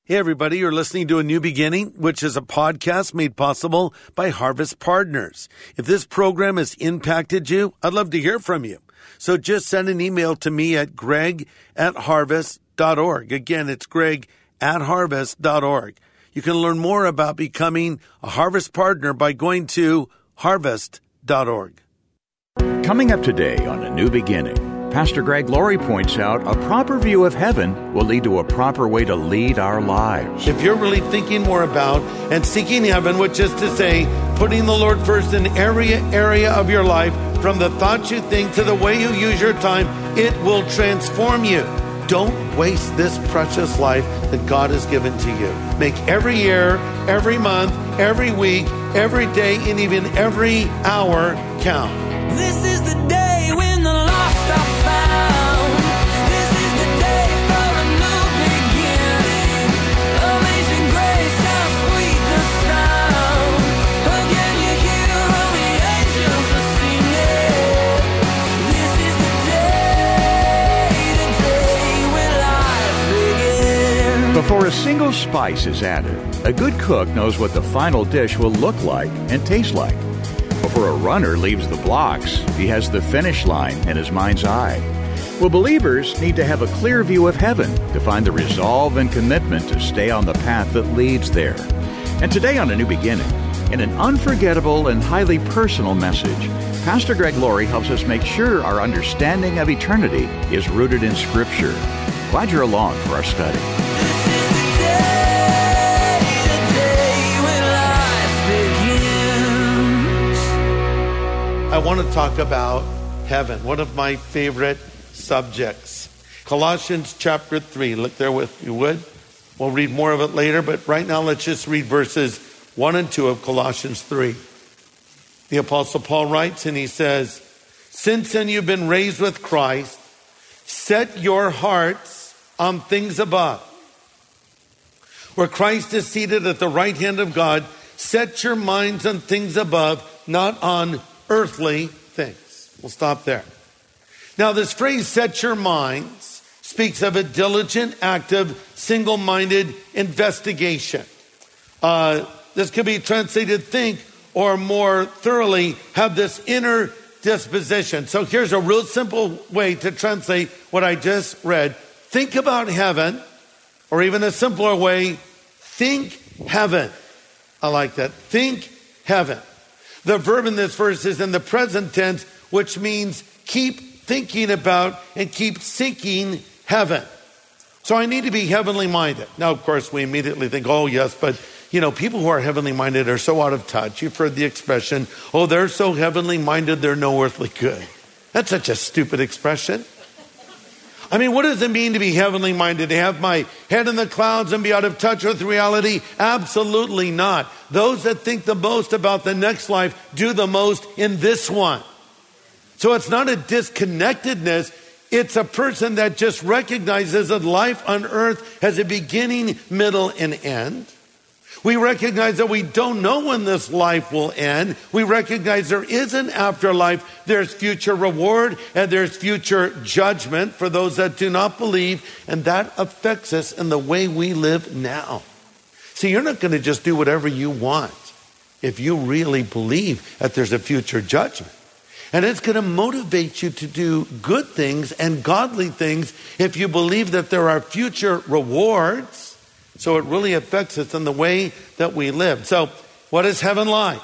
Hey everybody, you're listening to A New Beginning, which is a podcast made possible by Harvest Partners. If this program has impacted you, I'd love to hear from you. So just send an email to me at greg@harvest.org. Again, it's greg@harvest.org. You can learn more about becoming a Harvest Partner by going to harvest.org. Coming up today on A New Beginning, Pastor Greg Laurie points out a proper view of heaven will lead to a proper way to lead our lives. If you're really thinking more about and seeking heaven, which is to say, putting the Lord first in every area of your life, from the thoughts you think to the way you use your time, it will transform you. Don't waste this precious life that God has given to you. Make every year, every month, every week, every day, and even every hour count. This is the day when the lost are found. This is the day for a new beginning. Amazing grace, how sweet the sound. Again you hear all the angels are singing. This is the day when life begins. Before a single spice is added, a good cook knows what the final dish will look like and taste like. Before a runner leaves the blocks, he has the finish line in his mind's eye. Well, believers need to have a clear view of heaven to find the resolve and commitment to stay on the path that leads there. And today on A New Beginning, in an unforgettable and highly personal message, Pastor Greg Laurie helps us make sure our understanding of eternity is rooted in Scripture. Glad you're along for our study. I want to talk about heaven, one of my favorite subjects. Colossians chapter 3. Look there if you would. We'll read more of it later, but right now let's just read verses 1 and 2 of Colossians 3. The Apostle Paul writes and he says, "Since then you've been raised with Christ, set your hearts on things above. Where Christ is seated at the right hand of God, set your minds on things above, not on earthly things." We'll stop there. Now this phrase, set your minds, speaks of a diligent, active, single-minded investigation. This could be translated think, or more thoroughly, have this inner disposition. So here's a real simple way to translate what I just read. Think about heaven, or even a simpler way, think heaven. I like that. Think heaven. The verb in this verse is in the present tense, which means keep thinking about and keep seeking heaven. So I need to be heavenly minded. Now, of course, we immediately think, oh, yes, but, people who are heavenly minded are so out of touch. You've heard the expression, oh, they're so heavenly minded, they're no earthly good. That's such a stupid expression. I mean, what does it mean to be heavenly minded? To have my head in the clouds and be out of touch with reality? Absolutely not. Those that think the most about the next life do the most in this one. So it's not a disconnectedness. It's a person that just recognizes that life on earth has a beginning, middle, and end. We recognize that we don't know when this life will end. We recognize there is an afterlife. There's future reward and there's future judgment for those that do not believe. And that affects us in the way we live now. See, you're not going to just do whatever you want if you really believe that there's a future judgment. And it's going to motivate you to do good things and godly things if you believe that there are future rewards. So it really affects us in the way that we live. So what is heaven like?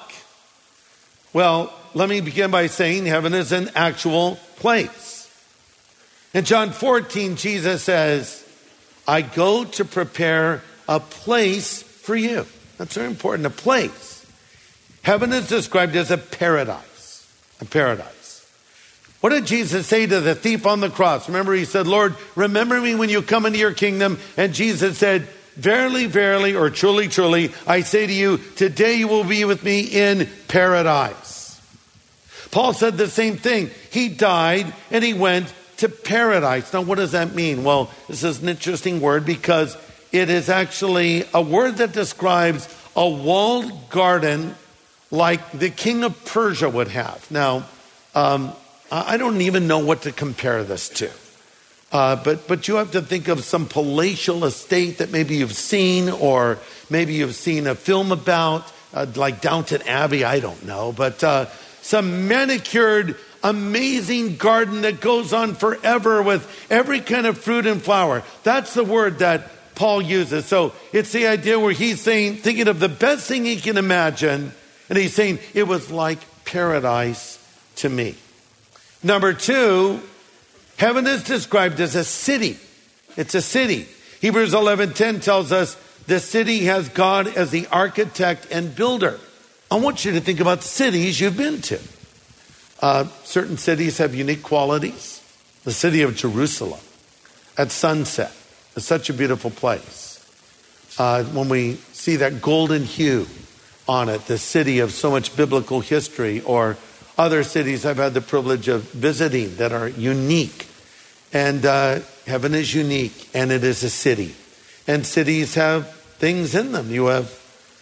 Well, let me begin by saying heaven is an actual place. In John 14, Jesus says, I go to prepare a place for you. That's very important, a place. Heaven is described as a paradise. A paradise. What did Jesus say to the thief on the cross? Remember, he said, Lord, remember me when you come into your kingdom. And Jesus said, verily, verily, or truly, truly, I say to you, today you will be with me in paradise. Paul said the same thing. He died and he went to paradise. Now, what does that mean? Well, this is an interesting word because it is actually a word that describes a walled garden like the king of Persia would have. Now, I don't even know what to compare this to. But you have to think of some palatial estate that maybe you've seen, or maybe you've seen a film about, like Downton Abbey, I don't know. But some manicured, amazing garden that goes on forever with every kind of fruit and flower. That's the word that Paul uses. So it's the idea where he's saying, thinking of the best thing he can imagine, and he's saying it was like paradise to me. Number two, heaven is described as a city. It's a city. Hebrews 11:10 tells us the city has God as the architect and builder. I want you to think about cities you've been to. Certain cities have unique qualities. The city of Jerusalem at sunset is such a beautiful place. When we see that golden hue on it, the city of so much biblical history, or other cities I've had the privilege of visiting that are unique. And heaven is unique, and it is a city. And cities have things in them. You have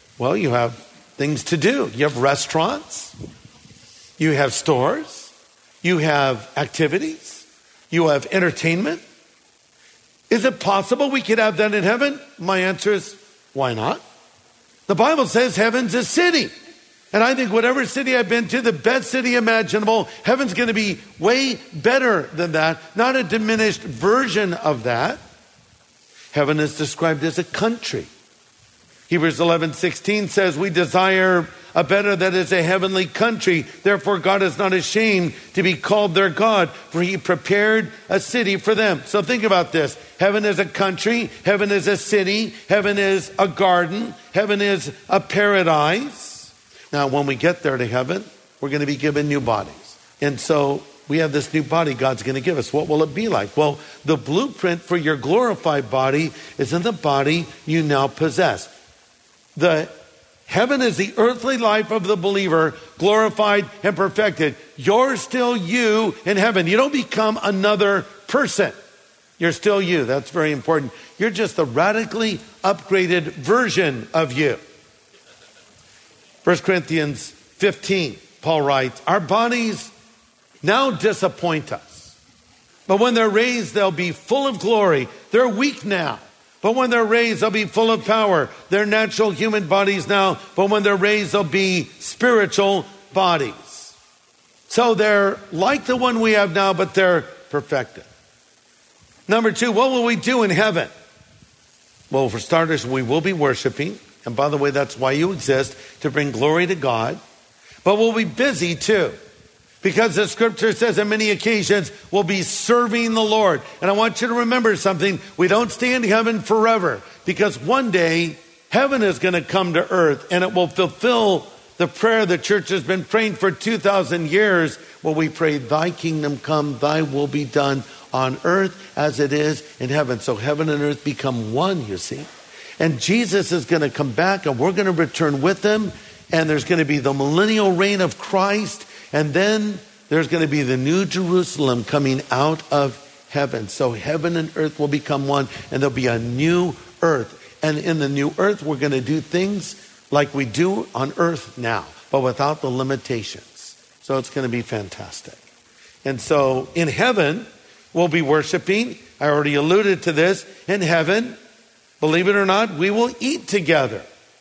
things to do. You have restaurants. You have stores. You have activities. You have entertainment. Is it possible we could have that in heaven? My answer is, why not? The Bible says heaven's a city. And I think whatever city I've been to, the best city imaginable, heaven's going to be way better than that. Not a diminished version of that. Heaven is described as a country. Hebrews 11:16 says, we desire a better, that is a heavenly country. Therefore God is not ashamed to be called their God, for he prepared a city for them. So think about this. Heaven is a country. Heaven is a city. Heaven is a garden. Heaven is a paradise. Now, when we get there to heaven, we're going to be given new bodies. And so we have this new body God's going to give us. What will it be like? Well, the blueprint for your glorified body is in the body you now possess. The heaven is the earthly life of the believer, glorified and perfected. You're still you in heaven. You don't become another person. You're still you. That's very important. You're just the radically upgraded version of you. 1 Corinthians 15, Paul writes, our bodies now disappoint us, but when they're raised, they'll be full of glory. They're weak now, but when they're raised, they'll be full of power. They're natural human bodies now, but when they're raised, they'll be spiritual bodies. So they're like the one we have now, but they're perfected. Number two, what will we do in heaven? Well, for starters, we will be worshiping. And by the way, that's why you exist, to bring glory to God. But we'll be busy too, because the scripture says on many occasions we'll be serving the Lord. And I want you to remember something. We don't stay in heaven forever, because one day heaven is going to come to earth, and it will fulfill the prayer the church has been praying for 2,000 years, where we pray, thy kingdom come, thy will be done on earth as it is in heaven. So heaven and earth become one, you see. And Jesus is going to come back, and we're going to return with him. And there's going to be the millennial reign of Christ. And then there's going to be the new Jerusalem coming out of heaven. So heaven and earth will become one, and there'll be a new earth. And in the new earth, we're going to do things like we do on earth now, but without the limitations. So it's going to be fantastic. And so in heaven, we'll be worshiping. I already alluded to this. In heaven, believe it or not, we will eat together.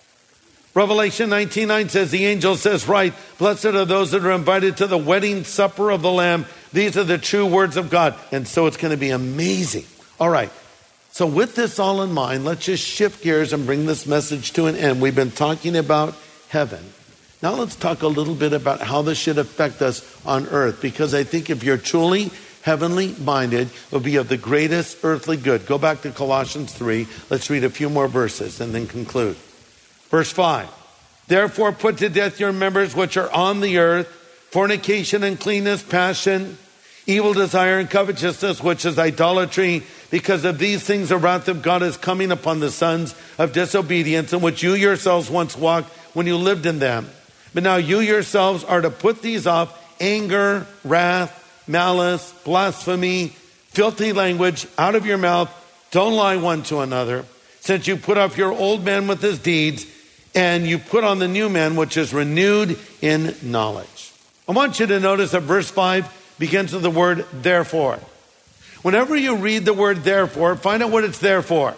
Revelation 19:9 says, the angel says, right, blessed are those that are invited to the wedding supper of the Lamb. These are the true words of God. And so it's going to be amazing. All right. So with this all in mind, let's just shift gears and bring this message to an end. We've been talking about heaven. Now let's talk a little bit about how this should affect us on earth, because I think if you're truly heavenly minded, will be of the greatest earthly good. Go back to Colossians 3. Let's read a few more verses and then conclude. Verse 5. Therefore put to death your members which are on the earth, fornication, uncleanness, passion, evil desire, and covetousness, which is idolatry. Because of these things the wrath of God is coming upon the sons of disobedience, in which you yourselves once walked when you lived in them. But now you yourselves are to put these off: anger, wrath, malice, blasphemy, filthy language out of your mouth. Don't lie one to another, since you put off your old man with his deeds, and you put on the new man, which is renewed in knowledge. I want you to notice that verse 5 begins with the word therefore. Whenever you read the word therefore, find out what it's there for.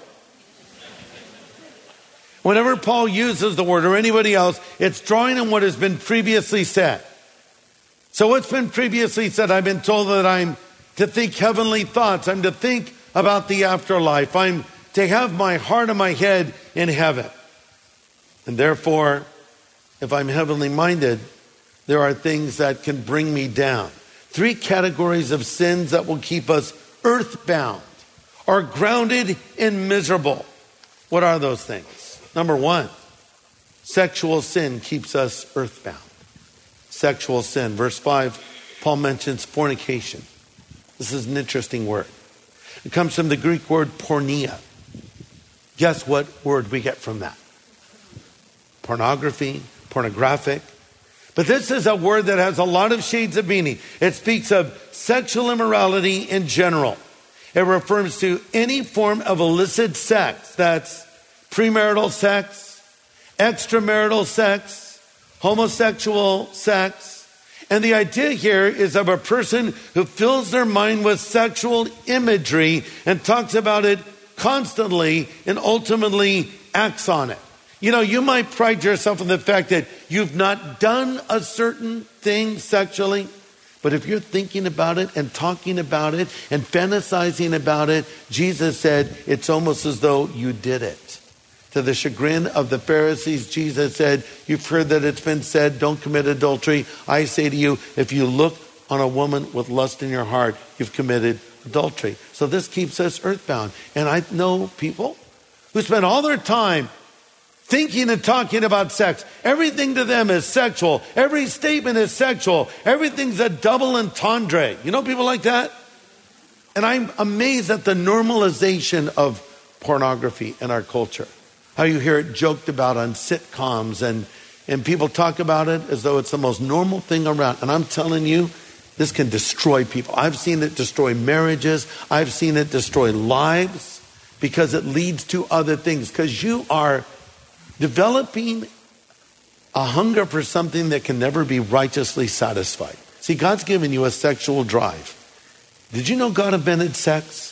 Whenever Paul uses the word or anybody else, it's drawing on what has been previously said. So what's been previously said? I've been told that I'm to think heavenly thoughts. I'm to think about the afterlife. I'm to have my heart and my head in heaven. And therefore, if I'm heavenly minded, there are things that can bring me down. 3 categories of sins that will keep us earthbound or grounded and miserable. What are those things? Number 1, sexual sin keeps us earthbound. Sexual sin. Verse 5, Paul mentions fornication. This is an interesting word. It comes from the Greek word porneia. Guess what word we get from that? Pornography, pornographic. But this is a word that has a lot of shades of meaning. It speaks of sexual immorality in general. It refers to any form of illicit sex. That's premarital sex, extramarital sex, homosexual sex. And the idea here is of a person who fills their mind with sexual imagery and talks about it constantly and ultimately acts on it. You know, you might pride yourself on the fact that you've not done a certain thing sexually, but if you're thinking about it and talking about it and fantasizing about it, Jesus said it's almost as though you did it. To the chagrin of the Pharisees, Jesus said, you've heard that it's been said, don't commit adultery. I say to you, if you look on a woman with lust in your heart, you've committed adultery. So this keeps us earthbound. And I know people who spend all their time thinking and talking about sex. Everything to them is sexual. Every statement is sexual. Everything's a double entendre. You know people like that? And I'm amazed at the normalization of pornography in our culture. How you hear it joked about on sitcoms and people talk about it as though it's the most normal thing around. And I'm telling you, this can destroy people. I've seen it destroy marriages. I've seen it destroy lives because it leads to other things. Because you are developing a hunger for something that can never be righteously satisfied. See, God's given you a sexual drive. Did you know God invented sex?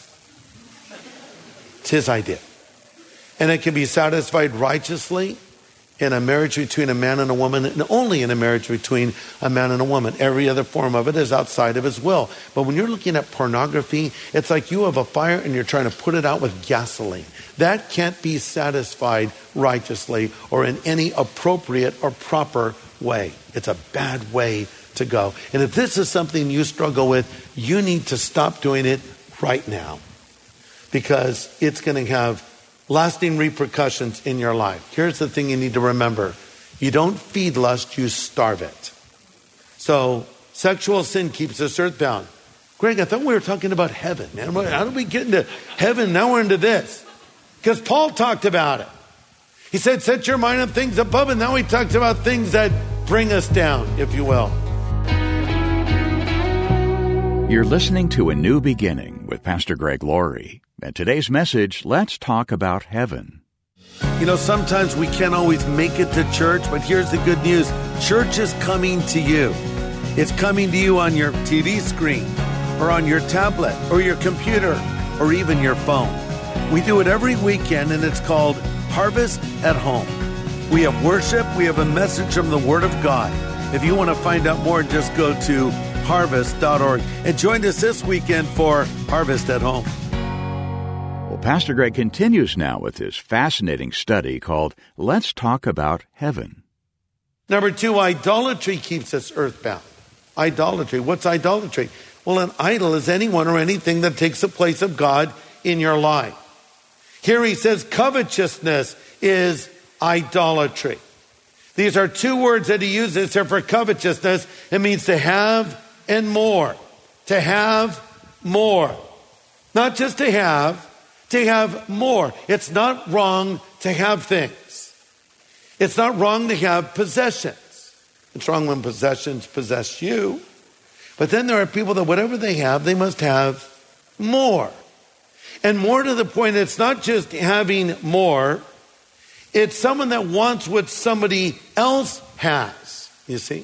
It's his idea. And it can be satisfied righteously in a marriage between a man and a woman, and only in a marriage between a man and a woman. Every other form of it is outside of his will. But when you're looking at pornography, it's like you have a fire and you're trying to put it out with gasoline. That can't be satisfied righteously or in any appropriate or proper way. It's a bad way to go. And if this is something you struggle with, you need to stop doing it right now, because it's going to have lasting repercussions in your life. Here's the thing you need to remember. You don't feed lust, you starve it. So sexual sin keeps us earthbound. Greg, I thought we were talking about heaven, man. How did we get into heaven? Now we're into this. Because Paul talked about it. He said, set your mind on things above, and now he talks about things that bring us down, if you will. You're listening to A New Beginning with Pastor Greg Laurie. And today's message, let's talk about heaven. You know, sometimes we can't always make it to church, but here's the good news. Church is coming to you. It's coming to you on your TV screen or on your tablet or your computer or even your phone. We do it every weekend, and it's called Harvest at Home. We have worship. We have a message from the Word of God. If you want to find out more, just go to harvest.org and join us this weekend for Harvest at Home. Well, Pastor Greg continues now with his fascinating study called Let's Talk About Heaven. Number 2, idolatry keeps us earthbound. Idolatry. What's idolatry? Well, an idol is anyone or anything that takes the place of God in your life. Here he says covetousness is idolatry. These are 2 words that he uses here for covetousness. It means to have and more. To have more. Not just to have more. It's not wrong to have things. It's not wrong to have possessions. It's wrong when possessions possess you. But then there are people that whatever they have, they must have more. And more to the point, it's not just having more. It's someone that wants what somebody else has, you see.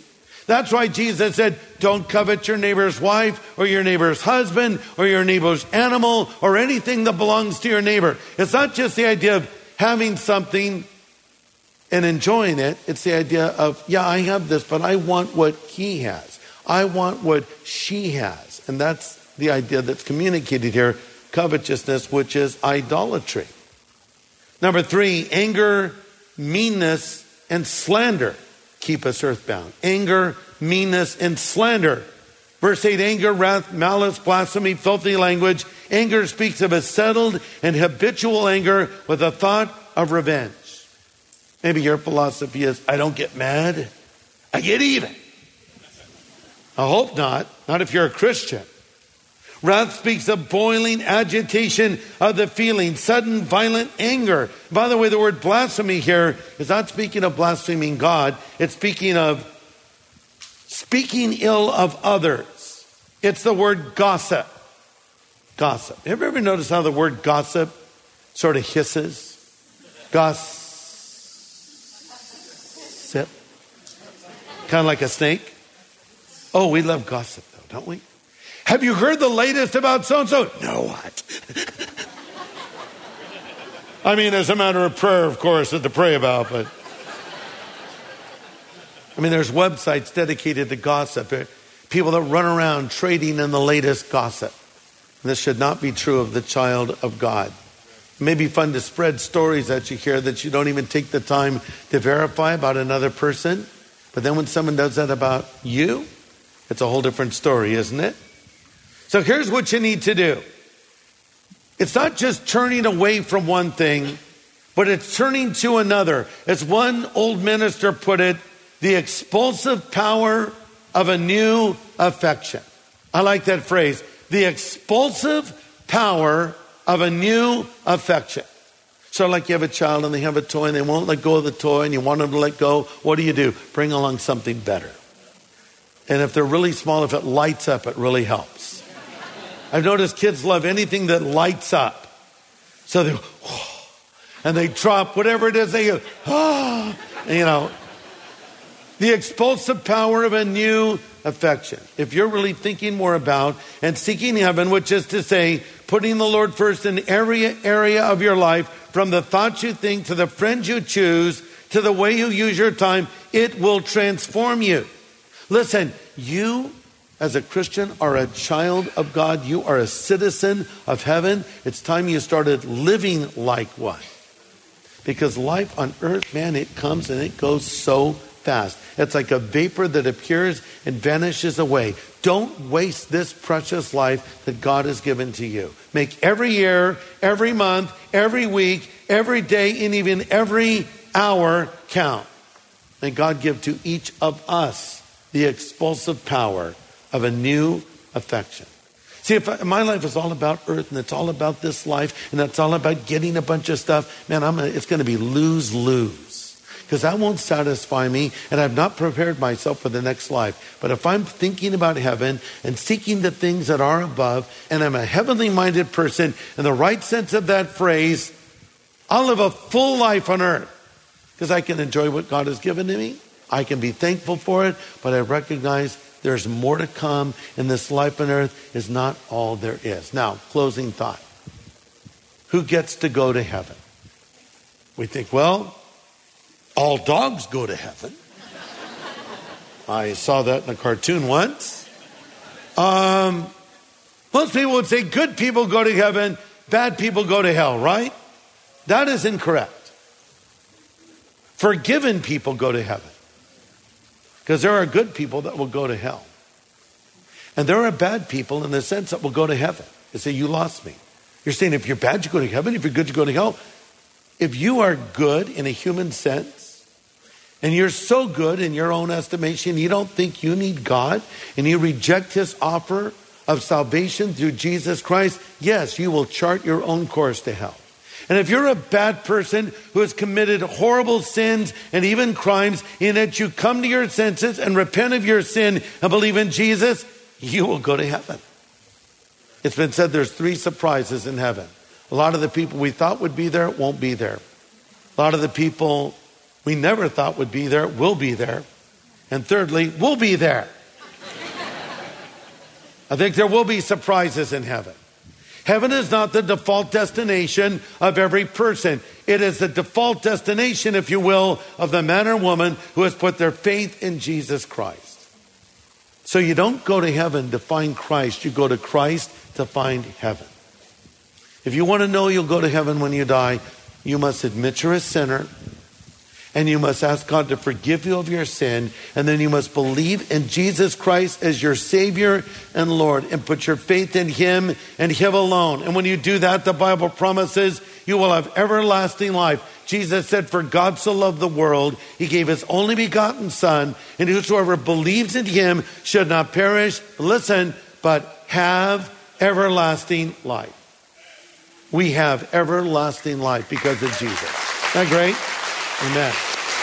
That's why Jesus said, don't covet your neighbor's wife or your neighbor's husband or your neighbor's animal or anything that belongs to your neighbor. It's not just the idea of having something and enjoying it. It's the idea of, yeah, I have this, but I want what he has. I want what she has. And that's the idea that's communicated here, covetousness, which is idolatry. Number 3, anger, meanness, and slander keep us earthbound. Anger, meanness, and slander. Verse 8, anger, wrath, malice, blasphemy, filthy language. Anger speaks of a settled and habitual anger with a thought of revenge. Maybe your philosophy is, I don't get mad, I get even. I hope not if you're a Christian. Wrath speaks of boiling agitation of the feeling, sudden violent anger. By the way, the word blasphemy here is not speaking of blaspheming God. It's speaking of speaking ill of others. It's the word gossip. Gossip. Have you ever noticed how the word gossip sort of hisses? Gossip. Kind of like a snake. Oh, we love gossip though, don't we? Have you heard the latest about so-and-so? No, what? I mean, as a matter of prayer, of course, to pray about, but... I mean, there's websites dedicated to gossip. People that run around trading in the latest gossip. This should not be true of the child of God. It may be fun to spread stories that you hear that you don't even take the time to verify about another person. But then when someone does that about you, it's a whole different story, isn't it? So here's what you need to do. It's not just turning away from one thing, but it's turning to another. As one old minister put it, the expulsive power of a new affection. I like that phrase. The expulsive power of a new affection. So like you have a child and they have a toy and they won't let go of the toy and you want them to let go. What do? Bring along something better. And if they're really small, if it lights up, it really helps. I've noticed kids love anything that lights up. So they, and they drop whatever it is, they go, you know. The expulsive power of a new affection. If you're really thinking more about and seeking heaven, which is to say, putting the Lord first in every area of your life, from the thoughts you think to the friends you choose to the way you use your time, it will transform you. Listen, you as a Christian are a child of God. You are a citizen of heaven. It's time you started living like one. Because life on earth, man, it comes and it goes so fast. It's like a vapor that appears and vanishes away. Don't waste this precious life that God has given to you. Make every year, every month, every week, every day, and even every hour count. May God give to each of us the expulsive power of a new affection. See, if my life is all about earth and it's all about this life and it's all about getting a bunch of stuff, man, it's going to be lose-lose. Because that won't satisfy me and I've not prepared myself for the next life. But if I'm thinking about heaven and seeking the things that are above and I'm a heavenly minded person in the right sense of that phrase, I'll live a full life on earth. Because I can enjoy what God has given to me. I can be thankful for it, but I recognize there's more to come, and this life on earth is not all there is. Now, closing thought. Who gets to go to heaven? We think, well, all dogs go to heaven. I saw that in a cartoon once. Most people would say good people go to heaven, bad people go to hell, right? That is incorrect. Forgiven people go to heaven. Because there are good people that will go to hell. And there are bad people in the sense that will go to heaven. They say, you lost me. You're saying if you're bad, you go to heaven. If you're good, you go to hell. If you are good in a human sense, and you're so good in your own estimation, you don't think you need God, and you reject his offer of salvation through Jesus Christ, yes, you will chart your own course to hell. And if you're a bad person who has committed horrible sins and even crimes, in that you come to your senses and repent of your sin and believe in Jesus, you will go to heaven. It's been said there's 3 surprises in heaven. A lot of the people we thought would be there won't be there. A lot of the people we never thought would be there will be there. And thirdly, we'll be there. I think there will be surprises in heaven. Heaven is not the default destination of every person. It is the default destination, if you will, of the man or woman who has put their faith in Jesus Christ. So you don't go to heaven to find Christ. You go to Christ to find heaven. If you want to know you'll go to heaven when you die, you must admit you're a sinner. And you must ask God to forgive you of your sin. And then you must believe in Jesus Christ as your Savior and Lord. And put your faith in Him and Him alone. And when you do that, the Bible promises you will have everlasting life. Jesus said, for God so loved the world, He gave His only begotten Son. And whosoever believes in Him should not perish, listen, but have everlasting life. We have everlasting life because of Jesus. Isn't that great? Amen.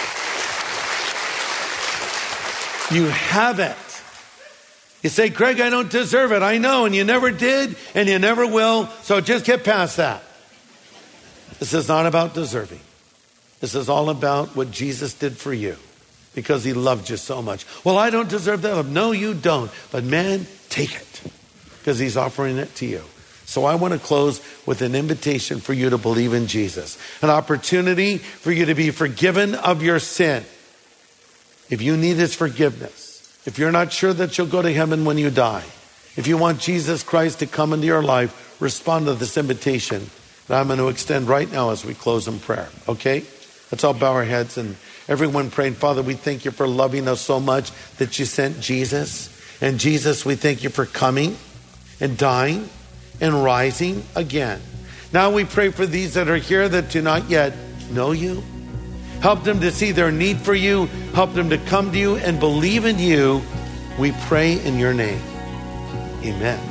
You have it. You say, Greg, I don't deserve it. I know, and you never did, and you never will, so just get past that. This is not about deserving. This is all about what Jesus did for you because He loved you so much. Well, I don't deserve that love. No, you don't. But man, take it because He's offering it to you. So I want to close with an invitation for you to believe in Jesus. An opportunity for you to be forgiven of your sin. If you need His forgiveness, if you're not sure that you'll go to heaven when you die, if you want Jesus Christ to come into your life, respond to this invitation that I'm going to extend right now as we close in prayer. Okay? Let's all bow our heads and everyone praying. Father, we thank You for loving us so much that You sent Jesus. And Jesus, we thank You for coming and dying and rising again. Now we pray for these that are here that do not yet know You. Help them to see their need for You. Help them to come to You and believe in You. We pray in Your name. Amen.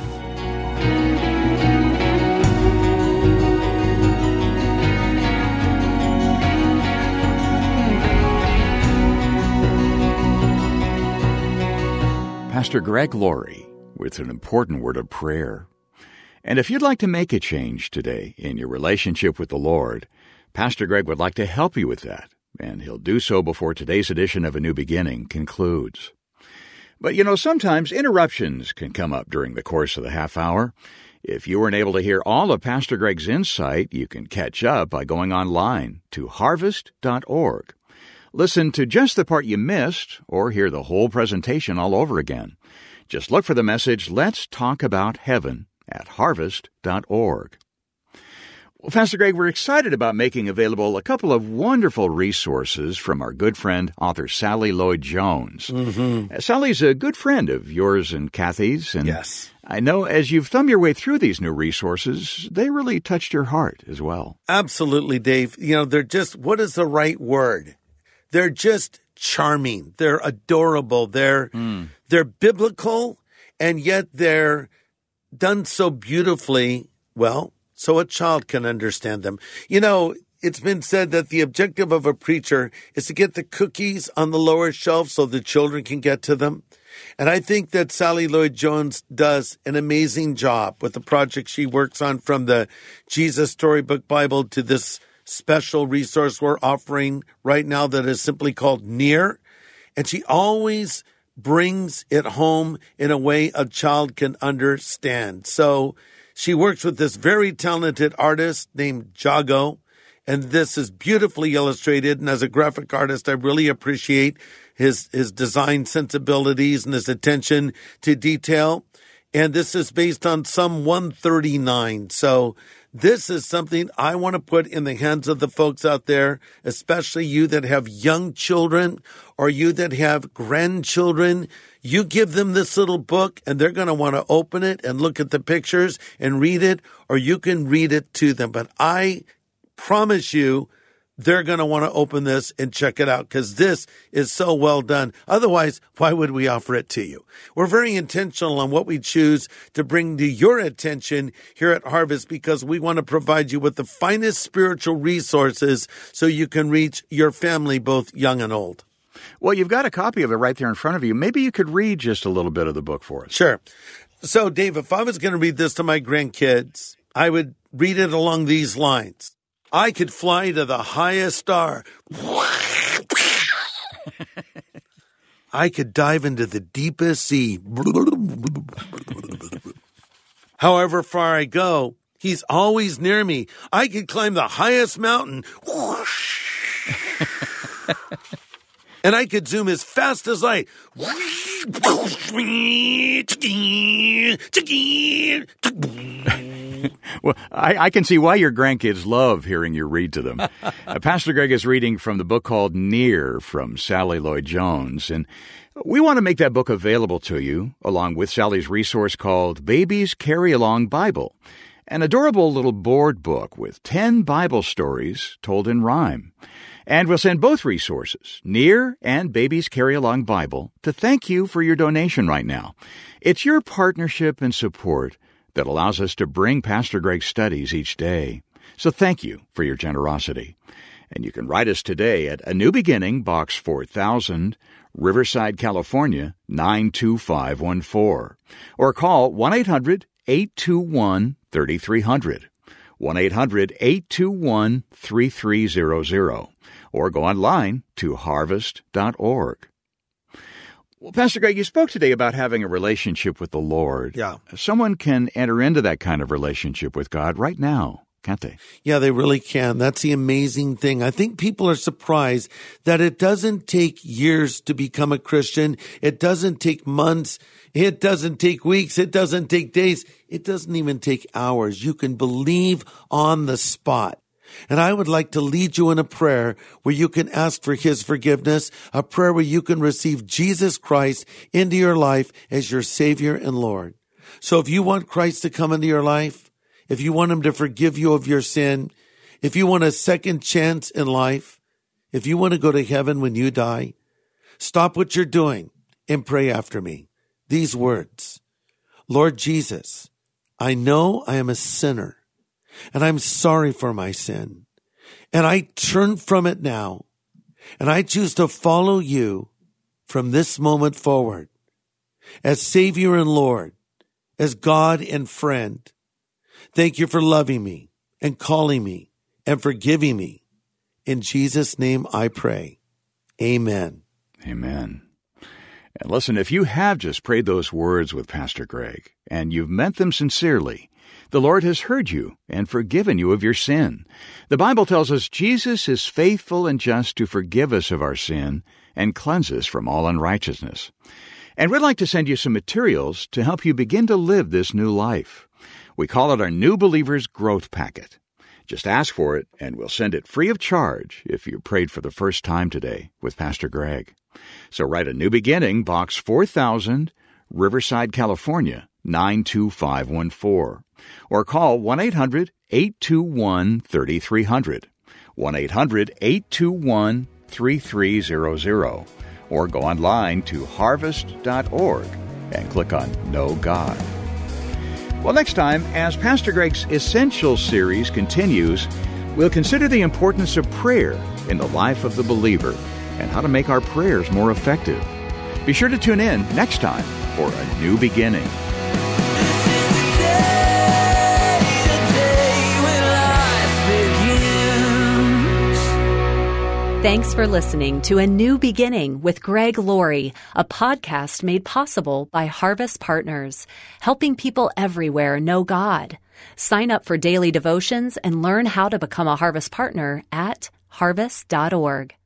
Pastor Greg Laurie with an important word of prayer. And if you'd like to make a change today in your relationship with the Lord, Pastor Greg would like to help you with that, and he'll do so before today's edition of A New Beginning concludes. But sometimes interruptions can come up during the course of the half hour. If you weren't able to hear all of Pastor Greg's insight, you can catch up by going online to harvest.org. Listen to just the part you missed or hear the whole presentation all over again. Just look for the message, Let's Talk About Heaven, at harvest.org. Well, Pastor Greg, we're excited about making available a couple of wonderful resources from our good friend, author Sally Lloyd-Jones. Mm-hmm. Sally's a good friend of yours and Kathy's. And yes. I know as you've thumbed your way through these new resources, they really touched your heart as well. Absolutely, Dave. They're just, what is the right word? They're just charming. They're adorable. They're biblical, and yet they're done so beautifully, so a child can understand them. It's been said that the objective of a preacher is to get the cookies on the lower shelf so the children can get to them. And I think that Sally Lloyd-Jones does an amazing job with the project she works on, from the Jesus Storybook Bible to this special resource we're offering right now that is simply called Near. And she always brings it home in a way a child can understand. So she works with this very talented artist named Jago, and this is beautifully illustrated. And as a graphic artist, I really appreciate his design sensibilities and his attention to detail. And this is based on Psalm 139. So this is something I want to put in the hands of the folks out there, especially you that have young children or you that have grandchildren. You give them this little book and they're going to want to open it and look at the pictures and read it, or you can read it to them. But I promise you, they're going to want to open this and check it out because this is so well done. Otherwise, why would we offer it to you? We're very intentional on what we choose to bring to your attention here at Harvest because we want to provide you with the finest spiritual resources so you can reach your family, both young and old. Well, you've got a copy of it right there in front of you. Maybe you could read just a little bit of the book for us. Sure. So, Dave, if I was going to read this to my grandkids, I would read it along these lines. I could fly to the highest star. I could dive into the deepest sea. However far I go, he's always near me. I could climb the highest mountain. And I could zoom as fast as light. Well, I can see why your grandkids love hearing you read to them. Pastor Greg is reading from the book called Near from Sally Lloyd-Jones, and we want to make that book available to you, along with Sally's resource called Babies Carry Along Bible, an adorable little board book with 10 Bible stories told in rhyme. And we'll send both resources, Near and Babies Carry Along Bible, to thank you for your donation right now. It's your partnership and support that allows us to bring Pastor Greg's studies each day. So thank you for your generosity. And you can write us today at A New Beginning, Box 4000, Riverside, California, 92514. Or call 1-800-821-3300. 1-800-821-3300. Or go online to harvest.org. Well, Pastor Greg, you spoke today about having a relationship with the Lord. Yeah. Someone can enter into that kind of relationship with God right now, can't they? Yeah, they really can. That's the amazing thing. I think people are surprised that it doesn't take years to become a Christian. It doesn't take months. It doesn't take weeks. It doesn't take days. It doesn't even take hours. You can believe on the spot. And I would like to lead you in a prayer where you can ask for his forgiveness, a prayer where you can receive Jesus Christ into your life as your Savior and Lord. So if you want Christ to come into your life, if you want him to forgive you of your sin, if you want a second chance in life, if you want to go to heaven when you die, stop what you're doing and pray after me. These words: Lord Jesus, I know I am a sinner, and I'm sorry for my sin. And I turn from it now. And I choose to follow you from this moment forward as Savior and Lord, as God and friend. Thank you for loving me and calling me and forgiving me. In Jesus' name I pray. Amen. Amen. And listen, if you have just prayed those words with Pastor Greg and you've meant them sincerely, the Lord has heard you and forgiven you of your sin. The Bible tells us Jesus is faithful and just to forgive us of our sin and cleanse us from all unrighteousness. And we'd like to send you some materials to help you begin to live this new life. We call it our New Believers Growth Packet. Just ask for it, and we'll send it free of charge if you prayed for the first time today with Pastor Greg. So write A New Beginning, Box 4000, Riverside, California, 92514. Or call 1-800-821-3300, 1-800-821-3300. Or go online to harvest.org and click on Know God. Well, next time, as Pastor Greg's Essential series continues, we'll consider the importance of prayer in the life of the believer and how to make our prayers more effective. Be sure to tune in next time for A New Beginning. Thanks for listening to A New Beginning with Greg Laurie, a podcast made possible by Harvest Partners, helping people everywhere know God. Sign up for daily devotions and learn how to become a Harvest Partner at harvest.org.